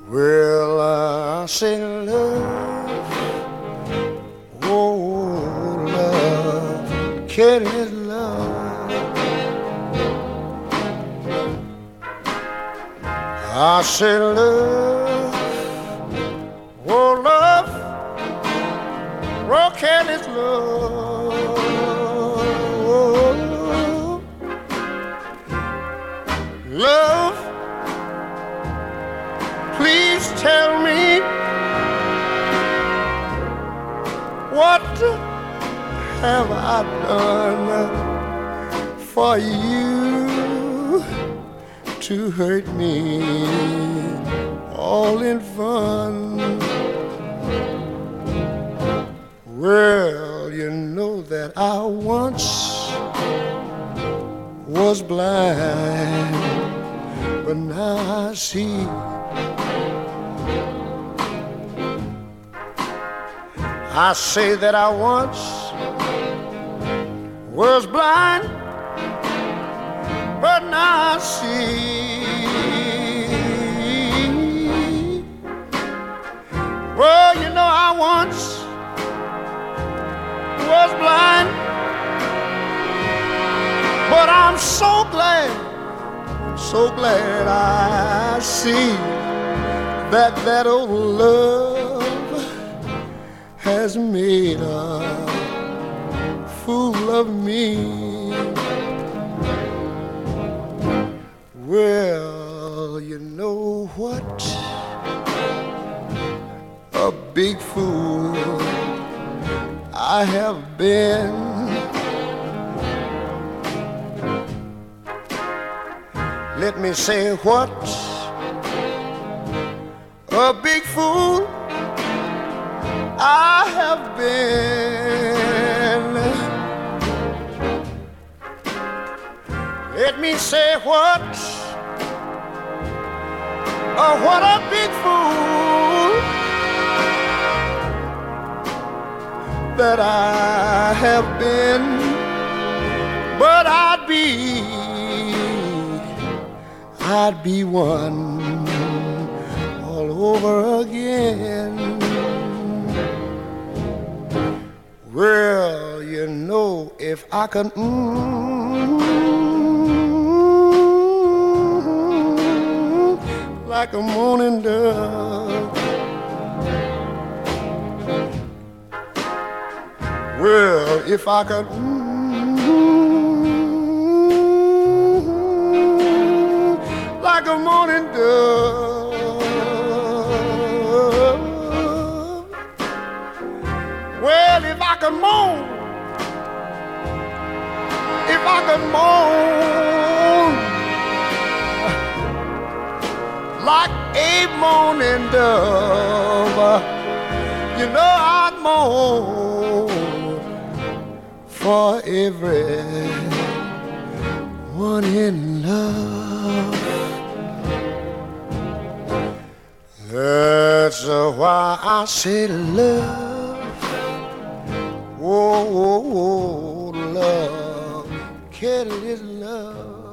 Well, I say love, oh love, careless love. I say love, oh love, oh careless love. Love, please tell me what have I done for you to hurt me all in fun? Well, you know that I once was blind, but now I see. I say that I once was blind, but now I see. Well, you know I once was blind, but I'm so glad I see that old love has made a fool of me. Well, you know what? A big fool I have been. Let me say what? A big fool I have been. Let me say what? Oh, what a big fool that I have been. But I'd be one all over again. Well, you know, if I could like a morning dove. Well, if I could like a morning dove. Well, if I could moan, if I could moan like a morning dove, you know I'd moan for everyone in love. That's why I say love, oh, love, careless love.